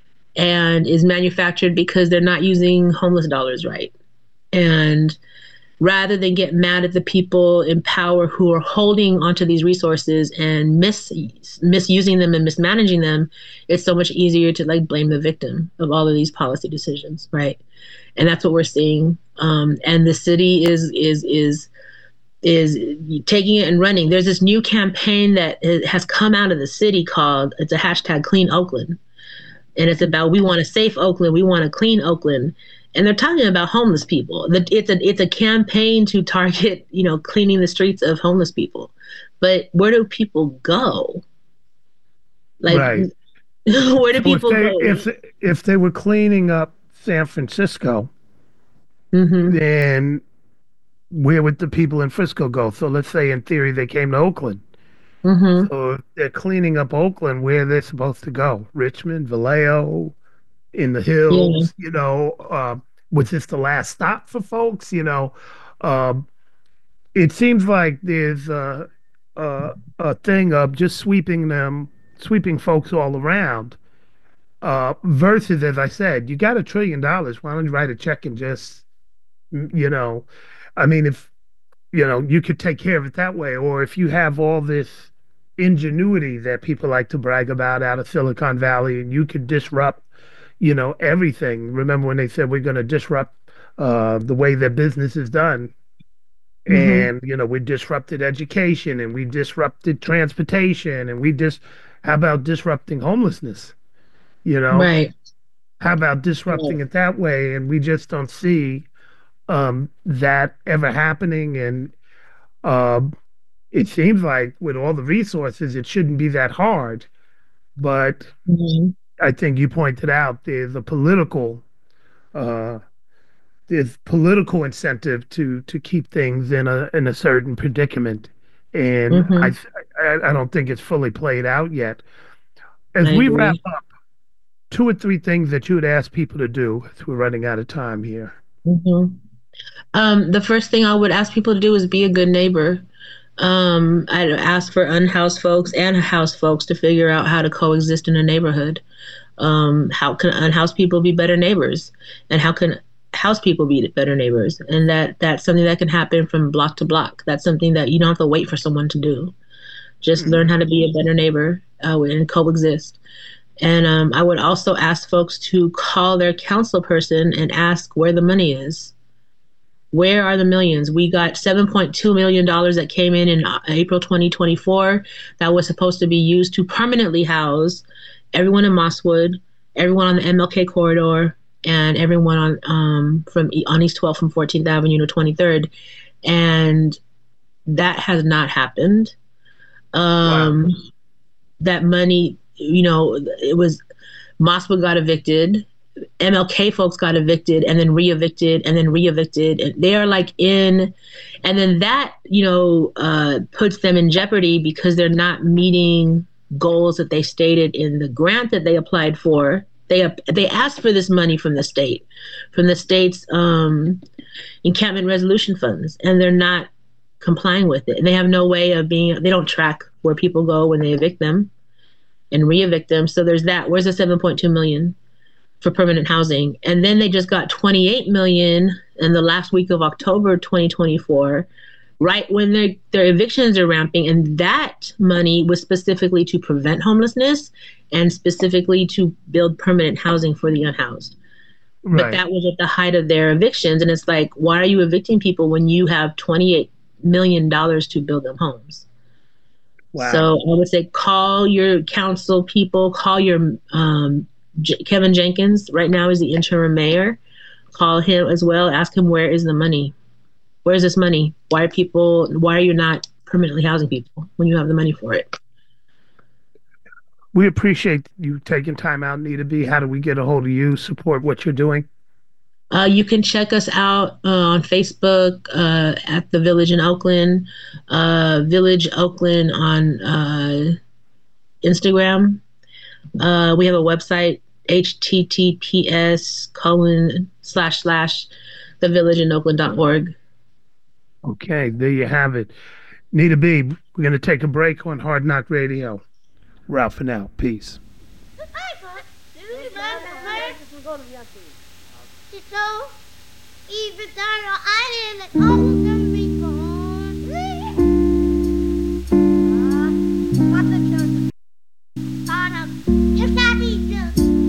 and is manufactured because they're not using homeless dollars right. And rather than get mad at the people in power who are holding onto these resources and mis- misusing them and mismanaging them, it's so much easier to like blame the victim of all of these policy decisions, right? And that's what we're seeing. Um, and the city is is is is taking it and running. There's this new campaign that has come out of the city called, it's a hashtag Clean Oakland. And it's about, we want a safe Oakland, we want a clean Oakland. And they're talking about homeless people. It's a it's a campaign to target, you know, cleaning the streets of homeless people. But where do people go? Like, right. Where do so people if they, go? If if they were cleaning up San Francisco, mm-hmm. then where would the people in Frisco go? So let's say in theory they came to Oakland. Mm-hmm. So if they're cleaning up Oakland, where are they supposed to go? Richmond, Vallejo, in the hills, yeah. you know, uh, was this the last stop for folks? You know, um, it seems like there's a, a, a thing of just sweeping them, sweeping folks all around, uh, versus, as I said, you got a trillion dollars. Why don't you write a check and just, you know, I mean, if, you know, you could take care of it that way. Or if you have all this ingenuity that people like to brag about out of Silicon Valley, and you could disrupt, you know, everything. Remember when they said we're going to disrupt uh, the way that business is done? Mm-hmm. And, you know, we disrupted education, and we disrupted transportation, and we just, how about disrupting homelessness? You know? Right. How about disrupting right. it that way? And we just don't see um, that ever happening. And uh, it seems like with all the resources, it shouldn't be that hard. But mm-hmm. I think you pointed out there's a political, uh, there's political incentive to to keep things in a in a certain predicament, and mm-hmm. I, I I don't think it's fully played out yet. As I we agree. wrap up, two or three things that you would ask people to do, as we're running out of time here. Mm-hmm. Um, the first thing I would ask people to do is be a good neighbor. Um, I'd ask for unhoused folks and housed folks to figure out how to coexist in a neighborhood. Um, how can unhoused people be better neighbors, and how can housed people be better neighbors? And that that's something that can happen from block to block. That's something that you don't have to wait for someone to do. Just mm-hmm. learn how to be a better neighbor uh, and coexist. And um, I would also ask folks to call their council person and ask where the money is. Where are the millions? We got seven point two million dollars that came in in April twenty twenty-four that was supposed to be used to permanently house everyone in Mosswood, everyone on the M L K corridor, and everyone on um, from on East twelfth from fourteenth Avenue to twenty-third. And that has not happened. Um, wow. That money, you know, it was, Mosswood got evicted. M L K folks got evicted and then re-evicted and then re-evicted. And they are like in, and then that, you know, uh, puts them in jeopardy because they're not meeting goals that they stated in the grant that they applied for They they asked for this money from the state, from the state's um, encampment resolution funds, and they're not complying with it. And they have no way of being, they don't track where people go when they evict them and re-evict them. So there's that. Where's the seven point two million for permanent housing? And then they just got twenty-eight million in the last week of October twenty twenty-four, right when their their evictions are ramping. And that money was specifically to prevent homelessness and specifically to build permanent housing for the unhoused. Right. But that was at the height of their evictions. And it's like, why are you evicting people when you have twenty-eight million dollars to build them homes? Wow. So I would say call your council people, call your um, J- Kevin Jenkins right now is the interim mayor. Call him as well. Ask him, where is the money? Where's this money? Why are people, why are you not permanently housing people when you have the money for it? We appreciate you taking time out, Nita B. How do we get a hold of you, support what you're doing? Uh, you can check us out uh, on Facebook uh, at The Village in Oakland, uh, Village Oakland on uh, Instagram. Uh, we have a website, H T T P S colon slash slash the village in oakland dot org. Okay, there you have it. Nita B, we're going to take a break on Hard Knock Radio. We're out for now. Peace. So, even though I didn't almost never be born. What the church? On a just not easy.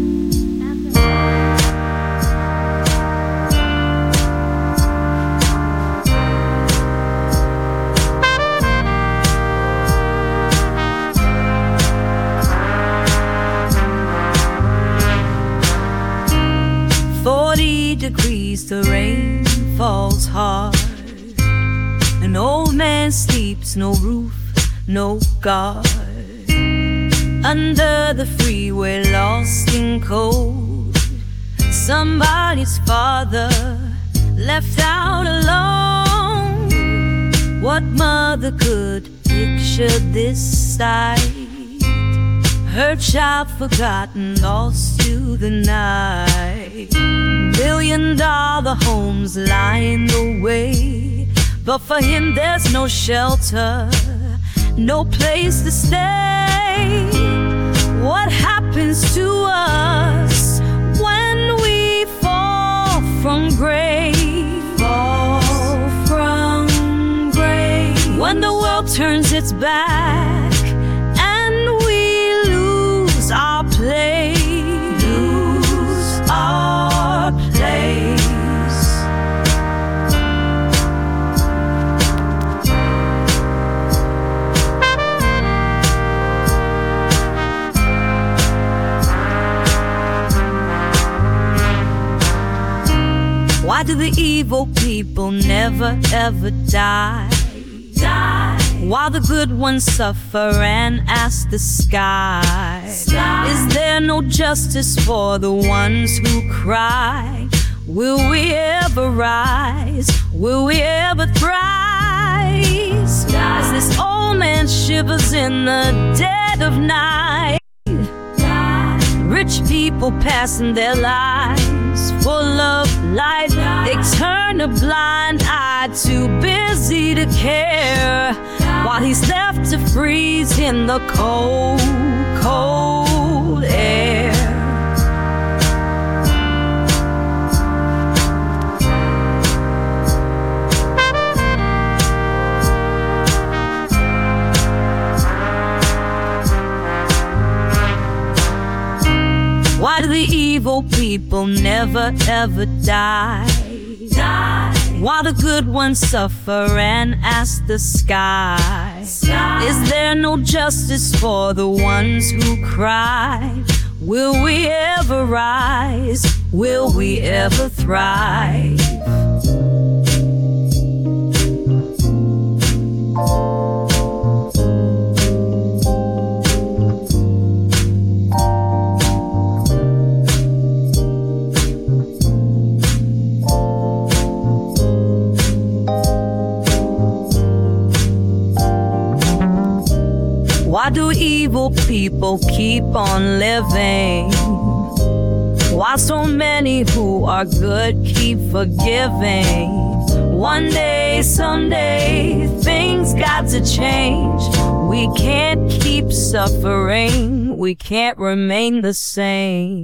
Forty degrees, the rain falls hard. An old man sleeps, no roof, no guard. Under the freeway, lost in cold. Somebody's father left out alone. What mother could picture this sight? Her child forgotten, lost to the night. Million dollar homes lined the way, but for him there's no shelter, no place to stay. What happens to us when we fall from grace? Fall from grace. When the world turns its back and we lose our place, lose our place. Why do the evil people never ever die? Die. While the good ones suffer and ask the sky, sky. Is there no justice for the ones who cry? Will we ever rise? Will we ever thrive? Sky. As this old man shivers in the dead of night, sky. Rich people passing their lives full of light, they turn a blind eye, too busy to care, while he's left to freeze in the cold, cold air. Why do the evil people never ever die? Die. While the good ones suffer and ask the sky, sky. Is there no justice for the ones who cry? Will we ever rise? Will we ever thrive? Why do evil people keep on living? Why so many who are good keep forgiving? One day, someday, things got to change. We can't keep suffering. We can't remain the same.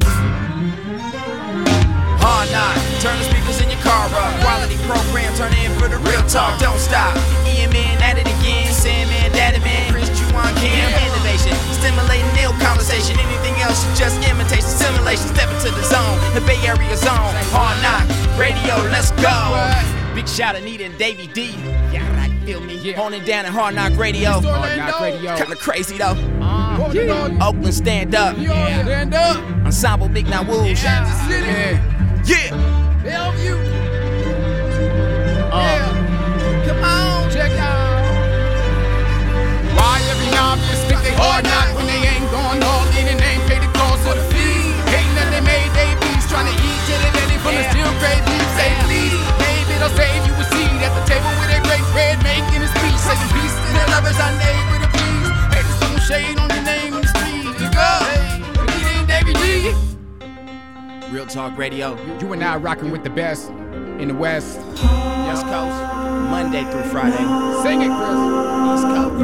Hard knock, turn the speakers in your car up. Quality program, turn in for the real talk. Don't stop. Ian Man at it again. Sandman, Daddy Man, Chris Juwan Kim. Innovation, stimulating ill conversation. Anything else is just imitation, simulation. Step into the zone, the Bay Area zone. Hard knock, radio, let's go. Big shout out Nita and Davey D. Yeah, right, feel me. Yeah. Holding down at Hard Knock Radio. Hard Knock Radio. Kinda crazy though. Uh, yeah. Oakland, stand up. Yeah. Stand up. Ensemble, Big Now Wolves. Kansas City. Yeah. Yeah. Bellevue. Uh. Yeah. Come on, check out. Why every novice think they hard knock when they ain't going all in and ain't paid the cost of the fee? Hating that they made they beats trying to eat till they ready from the steel grade beef. Say please. It'll save you a seat at the table with a great bread making his peace. Say some peace to their lovers, I neighbor to please. Hey, there's some shade on your name in the street. You go, hey, it ain't Davey D. Real Talk Radio. You and I rocking with the best in the West. West Coast, Monday through Friday. Sing it, Chris. East Coast.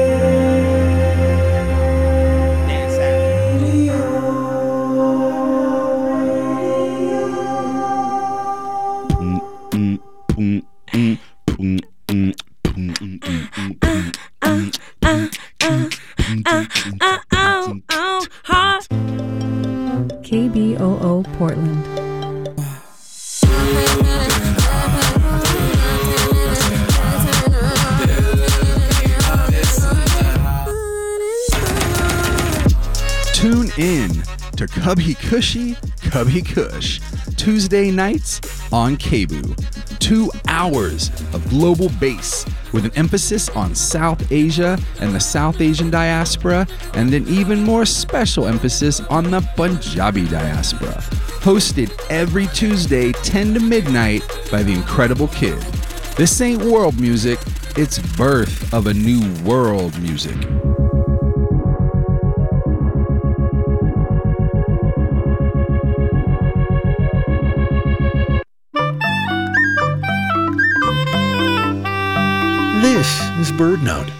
Dance K B O O Portland. Tune in to Cubby Cushy, Cubby Kush, Tuesday nights on K B O O. Two hours of global bass with an emphasis on South Asia and the South Asian diaspora, and an even more special emphasis on the Punjabi diaspora. Hosted every Tuesday, ten to midnight, by the Incredible Kid. This ain't world music, it's birth of a new world music. This is BirdNote.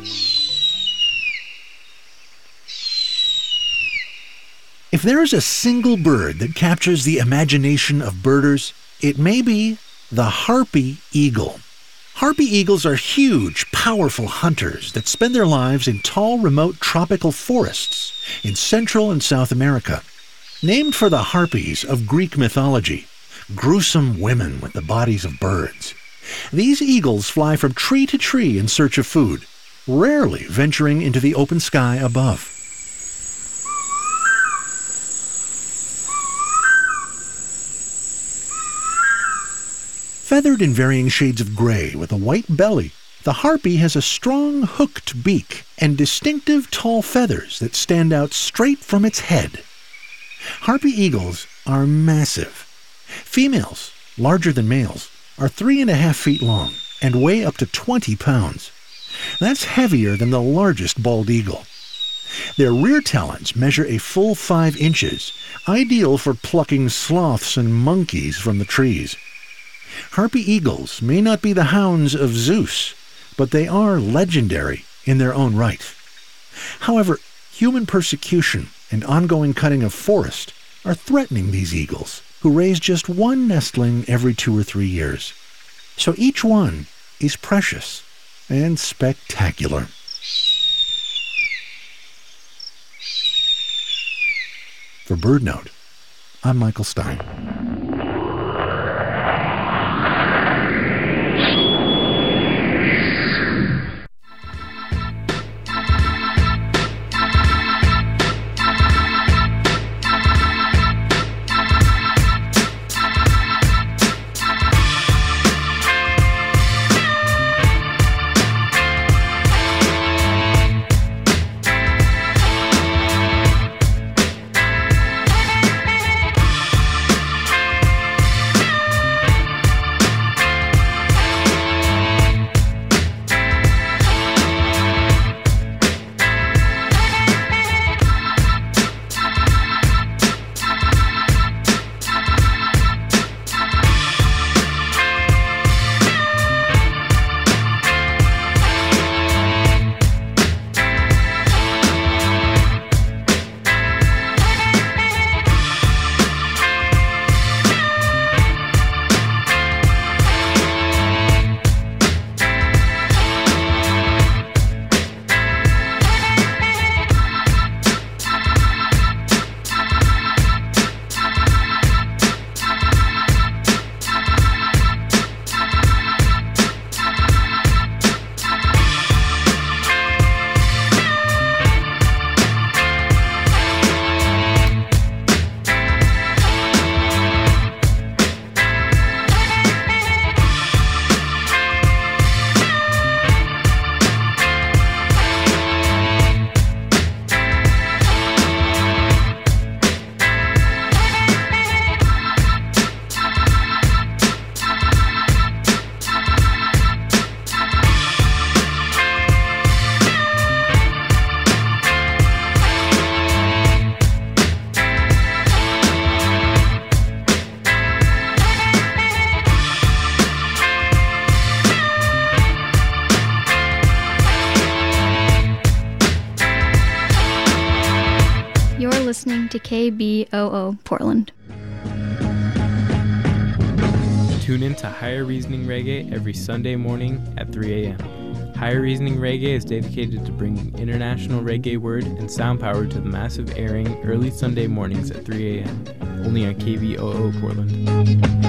If there is a single bird that captures the imagination of birders, it may be the harpy eagle. Harpy eagles are huge, powerful hunters that spend their lives in tall, remote tropical forests in Central and South America. Named for the harpies of Greek mythology, gruesome women with the bodies of birds. These eagles fly from tree to tree in search of food, rarely venturing into the open sky above. Feathered in varying shades of gray with a white belly, the harpy has a strong hooked beak and distinctive tall feathers that stand out straight from its head. Harpy eagles are massive. Females, larger than males, are three and a half feet long and weigh up to twenty pounds. That's heavier than the largest bald eagle. Their rear talons measure a full five inches, ideal for plucking sloths and monkeys from the trees. Harpy eagles may not be the hounds of Zeus, but they are legendary in their own right. However, human persecution and ongoing cutting of forest are threatening these eagles, who raise just one nestling every two or three years. So each one is precious and spectacular. For BirdNote, I'm Michael Stein. listening to K B O O Portland. Tune in to Higher Reasoning Reggae every Sunday morning at three a.m. Higher Reasoning Reggae is dedicated to bringing international reggae word and sound power to the massive airing early Sunday mornings at three a.m. only on K B O O Portland.